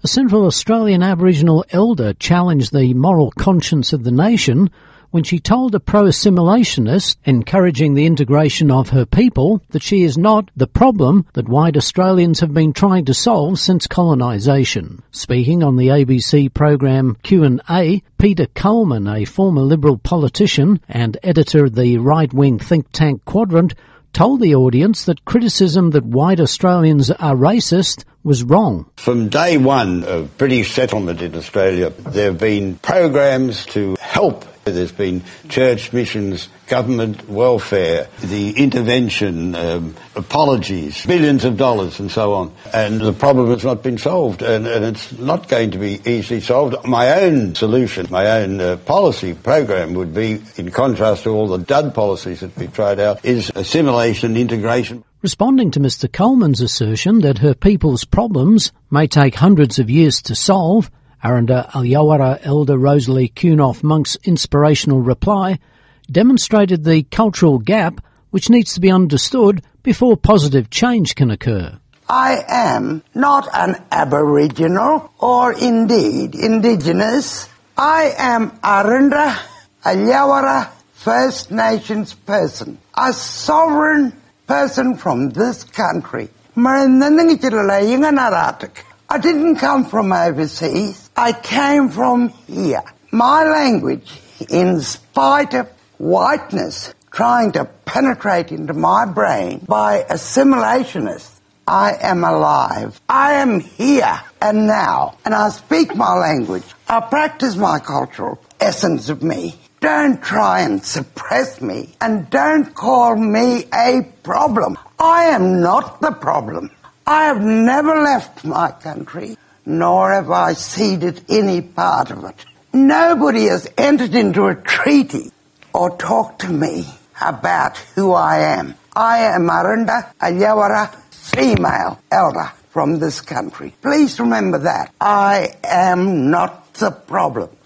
A Central Australian Aboriginal elder challenged the moral conscience of the nation when she told a pro-assimilationist, encouraging the integration of her people, that she is not the problem that white Australians have been trying to solve since colonisation. Speaking on the ABC program Q&A, Peter Coleman, a former Liberal politician and editor of the right-wing think tank Quadrant, told the audience that criticism that white Australians are racist was wrong. From day one of British settlement in Australia, there have been programs to help. There's been church missions, government welfare, the intervention, apologies, billions of dollars and so on. And the problem has not been solved, and it's not going to be easily solved. My own solution, my own policy program would be, in contrast to all the dud policies that we've tried out, is assimilation, integration. Responding to Mr Coleman's assertion that her people's problems may take hundreds of years to solve, Aranda Alyawara elder Rosalie Kunoff Monk's inspirational reply demonstrated the cultural gap which needs to be understood before positive change can occur. I am not an Aboriginal or indeed Indigenous. I am Aranda Alyawara First Nations person, a sovereign person from this country. I didn't come from overseas. I came from here. My language, in spite of whiteness trying to penetrate into my brain by assimilationists, I am alive. I am here and now, and I speak my language. I practice my cultural essence of me. Don't try and suppress me, and don't call me a problem. I am not the problem. I have never left my country, nor have I ceded any part of it. Nobody has entered into a treaty or talked to me about who I am. I am Aranda Alyawara, female elder from this country. Please remember that. I am not the problem.